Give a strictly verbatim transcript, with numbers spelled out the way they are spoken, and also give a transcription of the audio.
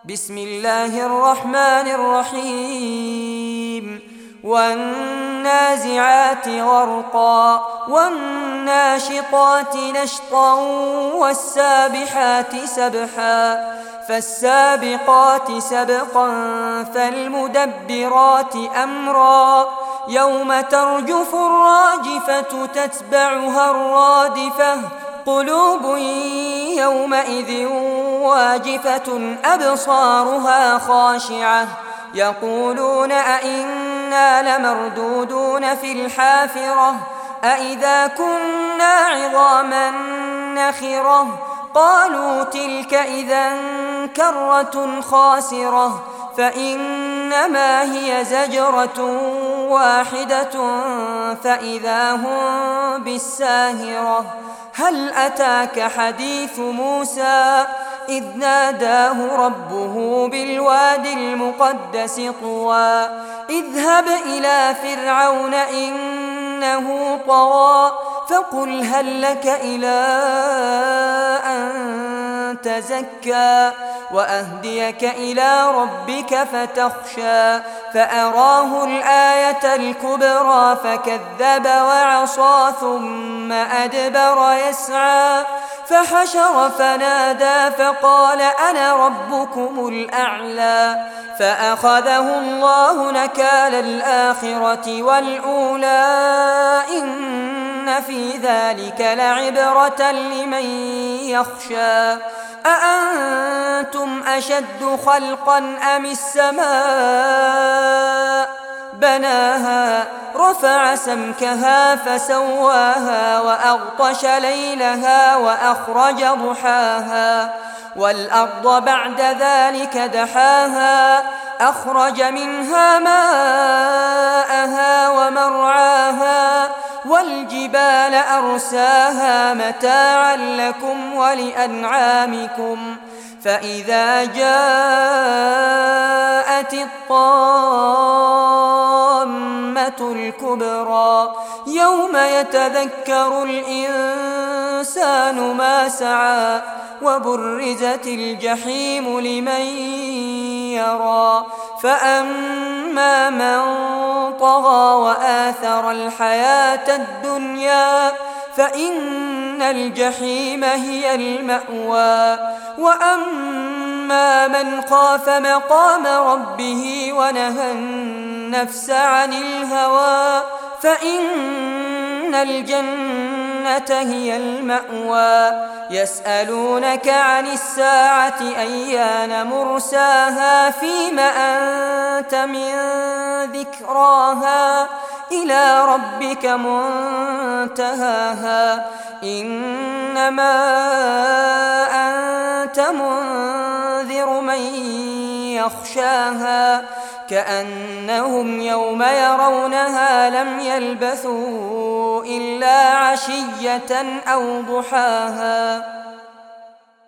بسم الله الرحمن الرحيم والنازعات غرقا والناشطات نشطا والسابحات سبحا فالسابقات سبقا فالمدبرات أمرا يوم ترجف الراجفة تتبعها الرادفة قلوب يومئذ واجفة أبصارها خاشعة يقولون أئنا لمردودون في الحافرة أئذا كنا عظاما نخرة قالوا تلك إذا كرة خاسرة فإنما هي زجرة واحدة فإذا هم بالساهرة هل أتاك حديث موسى إذ ناداه ربه بالوادي المقدس طوى اذهب إلى فرعون إنه طغى فقل هل لك إلى أن تزكى وأهديك إلى ربك فتخشى فأراه الآية الكبرى فكذب وعصى ثم أدبر يسعى فحشر فنادى فقال أنا ربكم الأعلى فأخذه الله نكال الآخرة والأولى إن في ذلك لعبرة لمن يخشى أأنتم أشد خلقا أم السماء بناها رفع سمكها فسواها وأغطش ليلها وأخرج ضحاها والأرض بعد ذلك دحاها أخرج منها ماءها ومرعاها والجبال أرساها متاعا لكم ولأنعامكم فإذا جاءت الطامة الكبرى يوم يتذكر الإنسان ما سعى وبرزت الجحيم لمن يرى فأما من طغى وآثر الحياة الدنيا فإن الجحيم هي المأوى وأما من خاف مقام ربه ونهى النفس عن الهوى فإن الجنة هي المأوى يسألونك عن الساعة أيان مرساها فيم أنت من ذكراها إلى ربك منتهاها إنما أنت منذر من يخشاها كأنهم يوم يرونها لم يلبثوا إلا عشية أو ضحاها.